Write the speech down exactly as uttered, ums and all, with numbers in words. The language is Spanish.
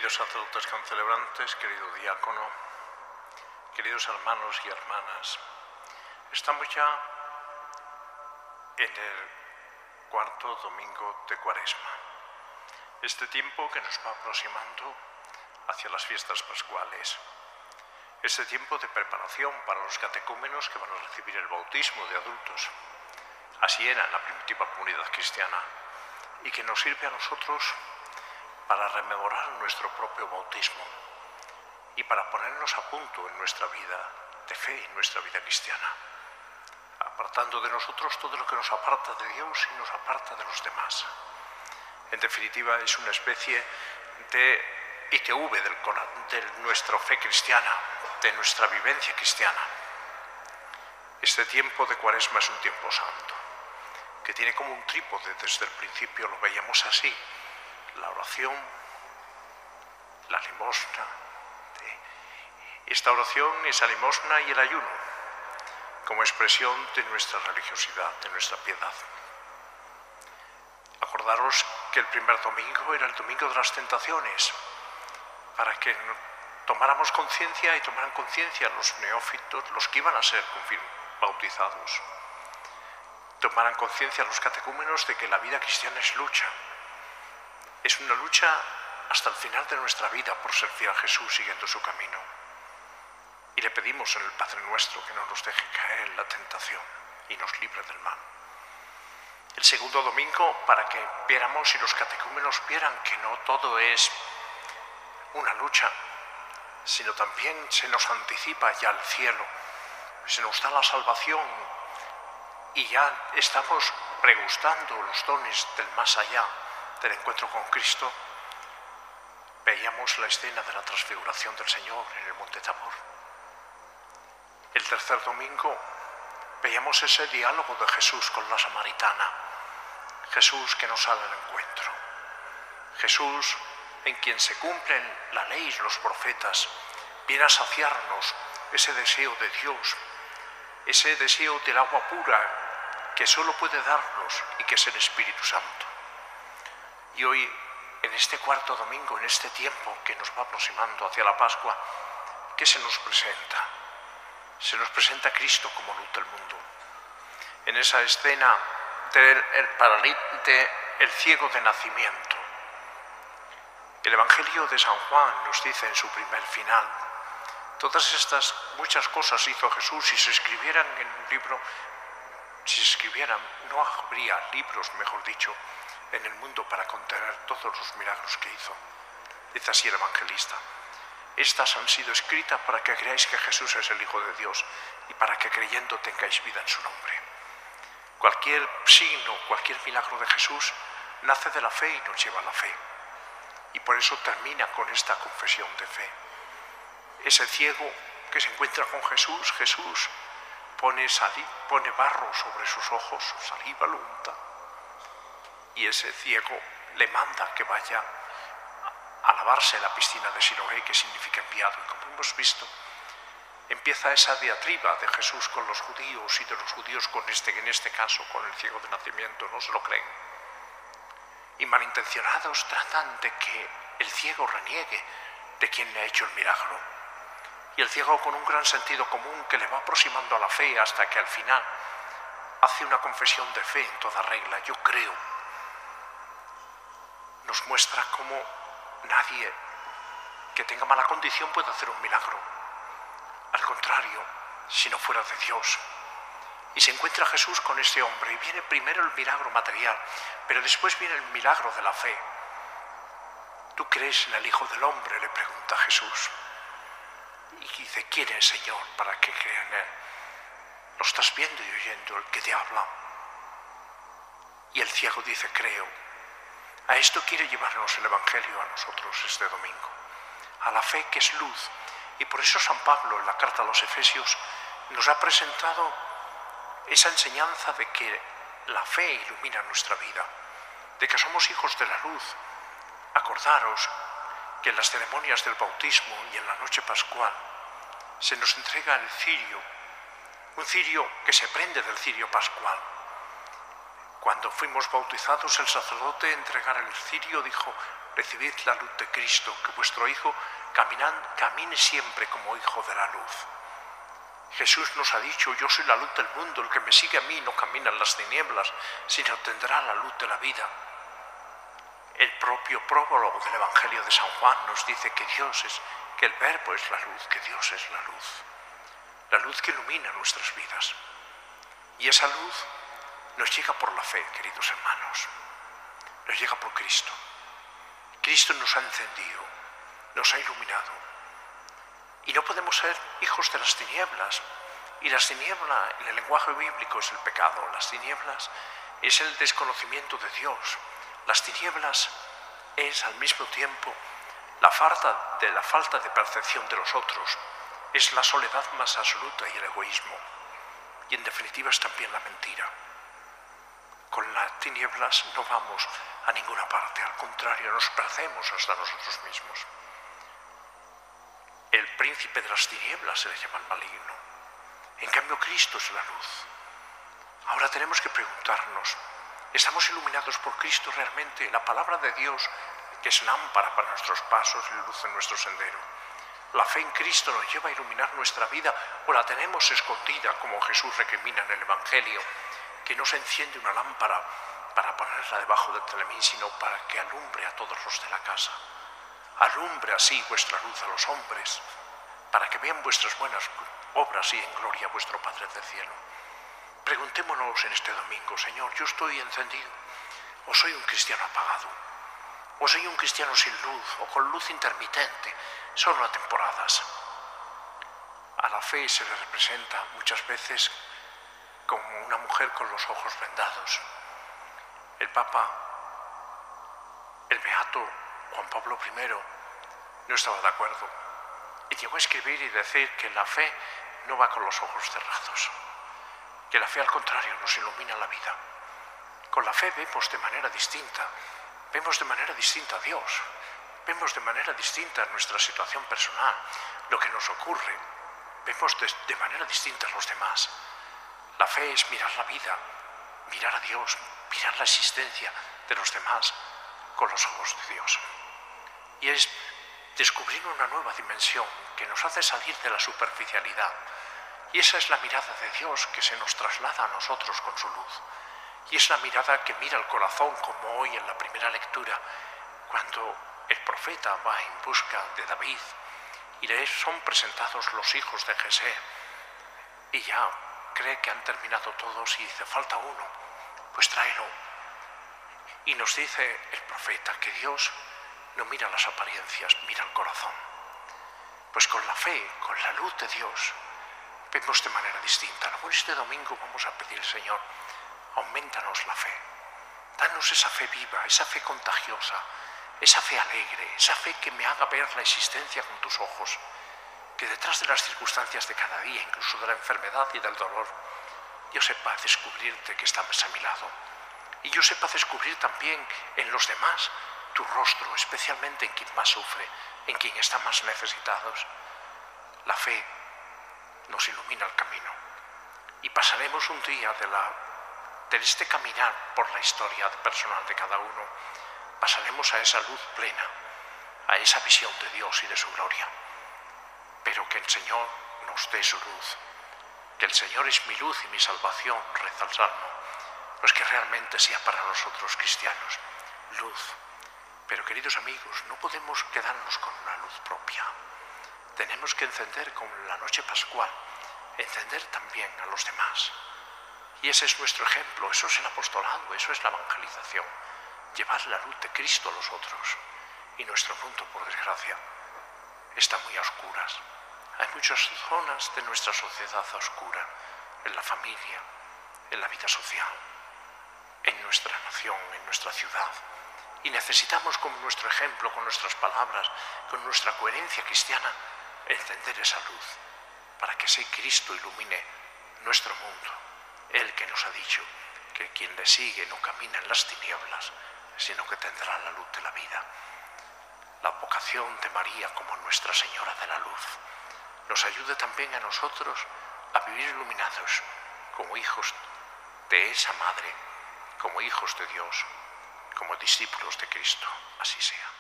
Queridos sacerdotes concelebrantes, querido diácono, queridos hermanos y hermanas, estamos ya en el cuarto domingo de Cuaresma, este tiempo que nos va aproximando hacia las fiestas pascuales, este tiempo de preparación para los catecúmenos que van a recibir el bautismo de adultos. Así era en la primitiva comunidad cristiana, y que nos sirve a nosotros para rememorar nuestro propio bautismo y para ponernos a punto en nuestra vida de fe, en nuestra vida cristiana, apartando de nosotros todo lo que nos aparta de Dios y nos aparta de los demás. En definitiva, es una especie de I T V del, de nuestra fe cristiana, de nuestra vivencia cristiana. Este tiempo de Cuaresma es un tiempo santo, que tiene como un trípode desde el principio, lo veíamos así: la oración, la limosna. Esta oración, esa limosna y el ayuno, como expresión de nuestra religiosidad, de nuestra piedad. Acordaros que el primer domingo era el domingo de las tentaciones, para que tomáramos conciencia y tomaran conciencia los neófitos, los que iban a ser bautizados, tomaran conciencia los catecúmenos de que la vida cristiana es lucha. Es una lucha hasta el final de nuestra vida por ser fiel a Jesús siguiendo su camino. Y le pedimos en el Padre Nuestro que no nos deje caer en la tentación y nos libre del mal. El segundo domingo, para que viéramos y los catecúmenos vieran que no todo es una lucha, sino también se nos anticipa ya el cielo, se nos da la salvación y ya estamos pregustando los dones del más allá, del encuentro con Cristo. Veíamos la escena de la transfiguración del Señor en el Monte Tabor. El tercer domingo veíamos ese diálogo de Jesús con la samaritana, Jesús que nos sale al encuentro, Jesús en quien se cumplen la ley y los profetas, viene a saciarnos ese deseo de Dios, ese deseo del agua pura que solo puede darnos y que es el Espíritu Santo. Y hoy, en este cuarto domingo, en este tiempo que nos va aproximando hacia la Pascua, ¿qué se nos presenta? Se nos presenta Cristo como luz del mundo. En esa escena del el paralítico, el ciego de nacimiento. El Evangelio de San Juan nos dice en su primer final: todas estas muchas cosas hizo Jesús. Si se escribieran en un libro, si se escribieran, no habría libros, mejor dicho, en el mundo para contener todos los milagros que hizo. Dice así el evangelista: estas han sido escritas para que creáis que Jesús es el Hijo de Dios y para que creyendo tengáis vida en su nombre. Cualquier signo, cualquier milagro de Jesús nace de la fe y nos lleva a la fe. Y por eso termina con esta confesión de fe. Ese ciego que se encuentra con Jesús, Jesús pone, saliva, pone barro sobre sus ojos, saliva lo unta. Y ese ciego le manda que vaya a lavarse en la piscina de Siloé, que significa enviado. Y como hemos visto, empieza esa diatriba de Jesús con los judíos y de los judíos con este, en este caso con el ciego de nacimiento, no se lo creen. Y malintencionados tratan de que el ciego reniegue de quien le ha hecho el milagro. Y el ciego, con un gran sentido común que le va aproximando a la fe hasta que al final hace una confesión de fe en toda regla: yo creo. Nos muestra cómo nadie que tenga mala condición puede hacer un milagro. Al contrario, si no fuera de Dios. Y se encuentra Jesús con este hombre y viene primero el milagro material, pero después viene el milagro de la fe. ¿Tú crees en el Hijo del Hombre?, le pregunta Jesús. Y dice: ¿quién es, Señor, para que crea en él? Lo estás viendo y oyendo, el que te habla. Y el ciego dice: creo. A esto quiere llevarnos el Evangelio a nosotros este domingo, a la fe que es luz. Y por eso San Pablo, en la carta a los Efesios, nos ha presentado esa enseñanza de que la fe ilumina nuestra vida, de que somos hijos de la luz. Acordaros que en las ceremonias del bautismo y en la noche pascual se nos entrega el cirio, un cirio que se prende del cirio pascual. Cuando fuimos bautizados, el sacerdote entregara el cirio dijo: recibid la luz de Cristo, que vuestro Hijo caminan, camine siempre como Hijo de la luz. Jesús nos ha dicho: yo soy la luz del mundo, el que me sigue a mí no camina en las tinieblas, sino tendrá la luz de la vida. El propio prólogo del Evangelio de San Juan nos dice que Dios es, que el Verbo es la luz, que Dios es la luz. La luz que ilumina nuestras vidas. Y esa luz nos llega por la fe, queridos hermanos. Nos llega por Cristo. Cristo nos ha encendido, nos ha iluminado. Y no podemos ser hijos de las tinieblas. Y las tinieblas, en el lenguaje bíblico, es el pecado. Las tinieblas es el desconocimiento de Dios. Las tinieblas es al mismo tiempo la falta de, la falta de percepción de los otros. Es la soledad más absoluta y el egoísmo. Y en definitiva es también la mentira. Con las tinieblas no vamos a ninguna parte, al contrario, nos perdemos hasta nosotros mismos. El príncipe de las tinieblas se le llama el maligno. En cambio, Cristo es la luz. Ahora tenemos que preguntarnos, ¿estamos iluminados por Cristo realmente? La palabra de Dios, que es lámpara para nuestros pasos y luz en nuestro sendero. ¿La fe en Cristo nos lleva a iluminar nuestra vida o la tenemos escondida, como Jesús recrimina en el Evangelio, que no se enciende una lámpara para ponerla debajo del telemín, sino para que alumbre a todos los de la casa? Alumbre así vuestra luz a los hombres, para que vean vuestras buenas obras y en gloria a vuestro Padre del cielo. Preguntémonos en este domingo: Señor, ¿yo estoy encendido o soy un cristiano apagado? ¿O soy un cristiano sin luz o con luz intermitente, solo a temporadas? A la fe se le representa muchas veces como una mujer con los ojos vendados. El Papa, el Beato Juan Pablo primero, no estaba de acuerdo y llegó a escribir y decir que la fe no va con los ojos cerrados, que la fe al contrario nos ilumina la vida. Con la fe vemos de manera distinta, vemos de manera distinta a Dios, vemos de manera distinta nuestra situación personal, lo que nos ocurre, vemos de, de manera distinta a los demás. La fe es mirar la vida, mirar a Dios, mirar la existencia de los demás con los ojos de Dios. Y es descubrir una nueva dimensión que nos hace salir de la superficialidad. Y esa es la mirada de Dios que se nos traslada a nosotros con su luz. Y es la mirada que mira el corazón, como hoy en la primera lectura, cuando el profeta va en busca de David y le son presentados los hijos de Jesé. Y ya cree que han terminado todos y dice: falta uno, pues tráelo. Y nos dice el profeta que Dios no mira las apariencias, mira el corazón. Pues con la fe, con la luz de Dios, vemos de manera distinta. Luego este domingo vamos a pedir: Señor, aumentanos la fe. Danos esa fe viva, esa fe contagiosa, esa fe alegre, esa fe que me haga ver la existencia con tus ojos. Que detrás de las circunstancias de cada día, incluso de la enfermedad y del dolor, yo sepa descubrirte que estás a mi lado. Y yo sepa descubrir también en los demás tu rostro, especialmente en quien más sufre, en quien está más necesitados. La fe nos ilumina el camino. Y pasaremos un día de, la, de este caminar por la historia personal de cada uno, pasaremos a esa luz plena, a esa visión de Dios y de su gloria. Pero que el Señor nos dé su luz, que el Señor es mi luz y mi salvación, reza el Salmo, pues que realmente sea para nosotros cristianos luz. Pero queridos amigos, no podemos quedarnos con una luz propia. Tenemos que encender como en la noche pascual, encender también a los demás. Y ese es nuestro ejemplo, eso es el apostolado, eso es la evangelización, llevar la luz de Cristo a los otros. Y nuestro mundo, por desgracia, está muy a oscuras. Hay muchas zonas de nuestra sociedad oscura, en la familia, en la vida social, en nuestra nación, en nuestra ciudad. Y necesitamos, con nuestro ejemplo, con nuestras palabras, con nuestra coherencia cristiana, encender esa luz, para que ese Cristo ilumine nuestro mundo. Él que nos ha dicho que quien le sigue no camina en las tinieblas, sino que tendrá la luz de la vida. La vocación de María como Nuestra Señora de la Luz nos ayude también a nosotros a vivir iluminados como hijos de esa Madre, como hijos de Dios, como discípulos de Cristo. Así sea.